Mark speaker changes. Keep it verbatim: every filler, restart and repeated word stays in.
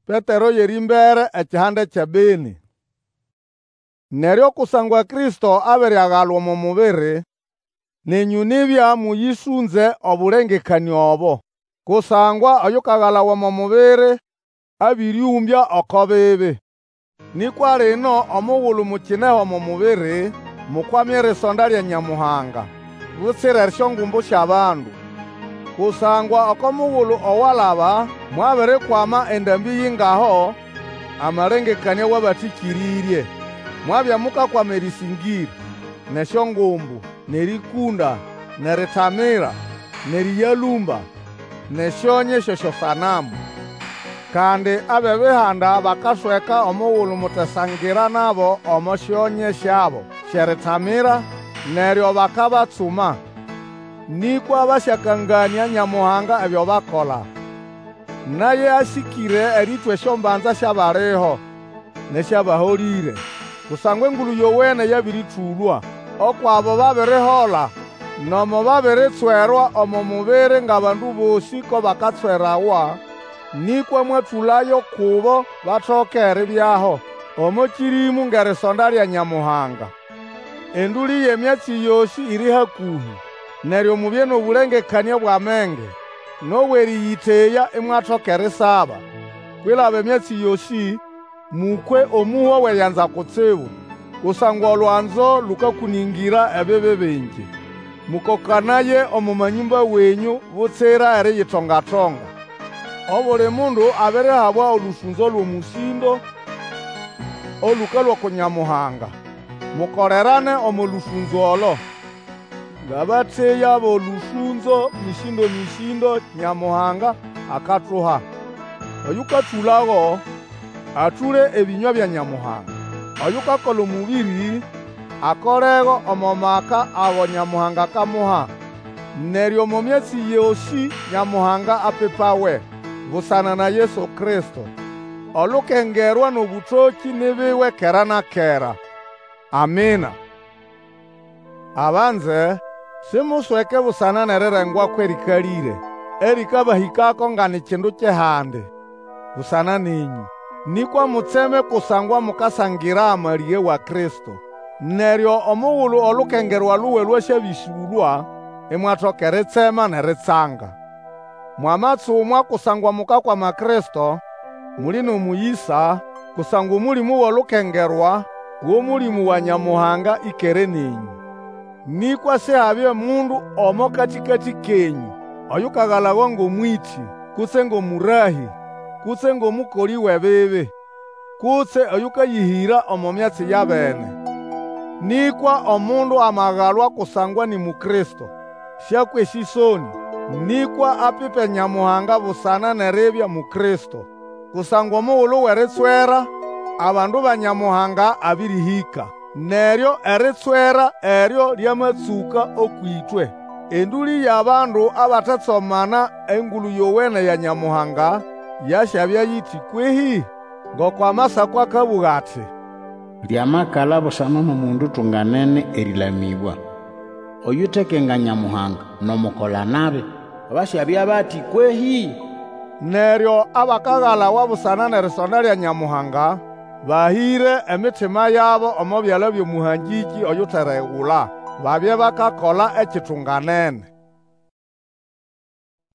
Speaker 1: Petero yerimbere ekihande kya Beni. Neryo kusangwa Kristo aberyagalwa mu mubiri, nenyu nibya muyisunze obulengekania obo. Kusangwa oyukagalawa mu mubiri abiryumbya oko bibi. Nikwa lino omughulu mukineho mu mubiri mukwamye erisonda lya Nyamuhanga, butsire esyongumbu sy'abandu. Kusangwa oko mughulu owalaba mwabirikwama endambi yingaho amalengekania wabathikiririe. Mwabya mukakwama erisingiri, nesyongumbu, nerikunda, nerithamira, neriyalumba, nesyonye syosyosanamu. Kandi abebihanda bakasweka omughulu mutesangira nabo omo syonye syabo syerithamira, neryo bakabatsuma. Nikwa basyakangania Nyamuhanga ebyo bakola. Naye asikire eritwa esyombanza syabaliho nesyabaholire. Kusangwa engulu yowene yabirithulwa okwabo babirihola nomo babiritswerwa omo mubiri ng'abandu bosi ko bakatswerawa. Nikwa mwathulayo kubo bathoke eribyaho omo kirimu ng'erisonda lya Nyamuhanga. Enduli y'emyatsi yosi iri hakuhi, neryo mubye n'obulengekania bw'amenge n'obweriyiteya imwathoka erisaba. Kwilaba emyatsi yosi mukwe omuhwa weyanza kutsibu, kusangwa olwanzo lukakuningira ebibi bingi. Mukokanaye omu manyumba wenyu butsira eriyitongatonga. Obuli mundu abirihabwa olusunzo lw'omusindo olukalwa ku Nyamuhanga. Mukolerane omu lusunzo olo, ng'abatheya b'olusunzo misindo misindo Nyamuhanga akathuha. Oyukathulago athule ebinywa bya Nyamuhanga. Oyukakola omubiri akolego omo maka abo Nyamuhanga kamuha. Neryo mu myatsi yosi Nyamuhanga apipawe busana na Yesu Kristo, olukengerwa n'obuthoki nibiwe kera na kera. Amina. Abanze, simusweke busana nerirengwa kwerikalire erikabahikako nga ni kindu kyehandi busana ninyu. Nikwa mutseme kusangwa mukasangira amaliye wa Kristo. Neryo omughulu olukengerwa luwe lwasyabisulwa imwathoka eritsema neritsanga. Mwamatsumwa kusangwa mukakwama Kristo, muli n'omuyisa kusangwa omulimu w'olukengerwa w'omulimu wa Nyamuhanga ikere ninyu. Nikwa sihabye mundu omo katikati kenyu oyukagalawa ng'omwithi, kutse ng'omurahi, kutse ng'omukoli w'ebibi, kutse oyukayihira omo myatsi yabene. Nikwa omundu amagalwa kusangwa ni Mukristo, syakwa esisoni. Nikwa apipe Nyamuhanga busana neribya Mukristo. Kusangwa omughulu w'eritswera abandu ba Nyamuhanga abirihika. Neryo eritswera eryo lyamatsuka okwitwe. Enduli y'abandu abathatsomana engulu yowene ya Nyamuhanga yasyabya yiti kwehi, ngoko Amasako akabuga athi, lyamakala busana n'omundu thunganene erilamibwa. Oyuthekenga Nyamuhanga n'omukola nabi basyabya bati kwehi. Neryo abakagalawa busana n'erisonda lya Nyamuhanga bahire emitima yabo omo byala by'omuhangiki oyutheregula, babye bakakola ekithunganene.